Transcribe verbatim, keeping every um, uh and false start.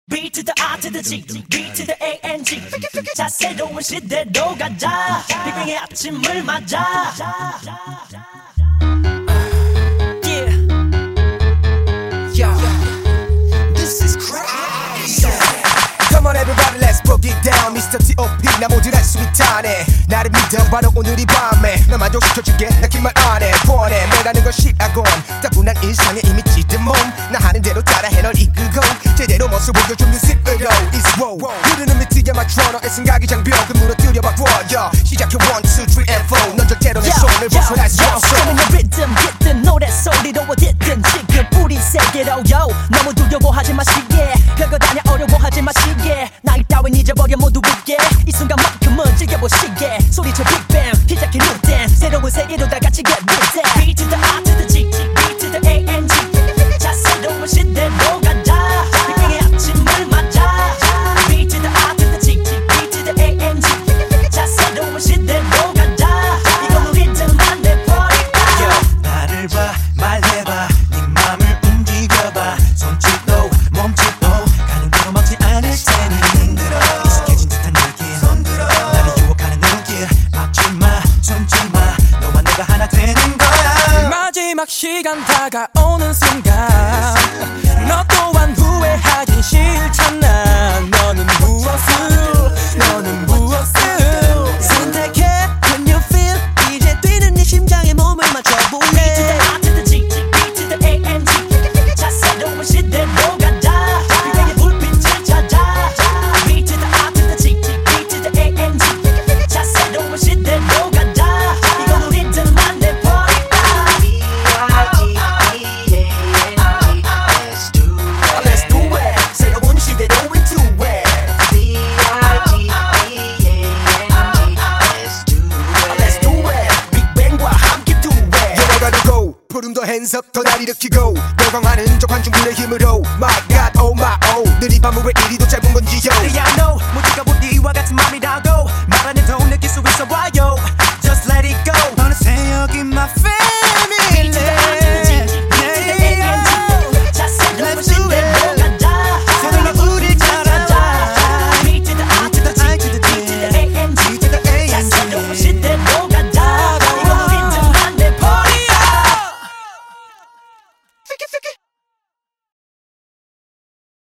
B to the R to the G, B to the A and G. 자 새로운 시대로 가자. 빅뱅의 아침을 맞아. Yeah. Yo, this is crazy. Come on everybody, let's break it down. 미스터 티 오 피 나 모두 할 수 있다네. 나를 믿어 바로 오늘 이 밤에 나 만족시켜줄게. 나 긴 말 안 해 뻔해. 매라는 건 시라곤 따분한 일상에 이미 찌든 몸. 나 하는 대로 따라해 널 이끌고 제대로 모습 보여준 뮤직으로 It's wow. 흐르는 미티에 맞춰 너의 생각이 장벽을 무너뜨려봐 보여. 시작해 one two three and four. 넌 절대로 내 손을 벗어날 수 없어. Come in the rhythm, 깃든 노랫소리로 어디든 지금 우리 세계로 yo. 너무 두려워하지 마시게. 별거 다냐 어려워하지 마시게. 나이 따윈 잊어버려 모두 웃게. 이 순간만큼은 즐겨보시게. 소리쳐 빅뱅 시작해 new dance. 새로운 세계로 다 같이 get with that. B to the R to the G, B to the A and G. 자 새로운 시대로 가자. 빅뱅의 아침을 맞아. B to the R to the G, B to the A and G. 자 새로운 시대로 가자. 이건 우리들만 내버릴까. 나를 봐 말해봐 네 맘을 움직여봐. 손짓도 몸짓도 가는 대로 막지 않을 테니 흔들어. 익숙해진 듯한 느낌 손들어. 나를 유혹하는 눈길 막지마 숨지마. 너와 내가 하나 되는 거야. 마지막 시간 다가오는 순간 너 또한 후회하긴 싫잖아. 너는 무엇을 너는 무엇을 선택해 Can you feel 이제 뛰는 네 심장에 몸을 맞춰볼래. B to the R to the G, B to the A and G. 자 새로운 시대로 가자. 빅뱅의 불빛을 찾아. B to the R to the G, B to the A and G. 자 새로운 시대로 가자. 이건 우리들만 내버릴까. Let's do it. 새로운 시대로 into it. Let's do it. 빅뱅과 함께 do it. 열어가는 go. 푸른 더 hands up 더 날 일으키고 열광하는 저 관중들의 힘으로 My God, oh my oh. 느린 밤은 왜 이리도 짧은 건지요. I know 모두가 우리와 같은 맘이라고.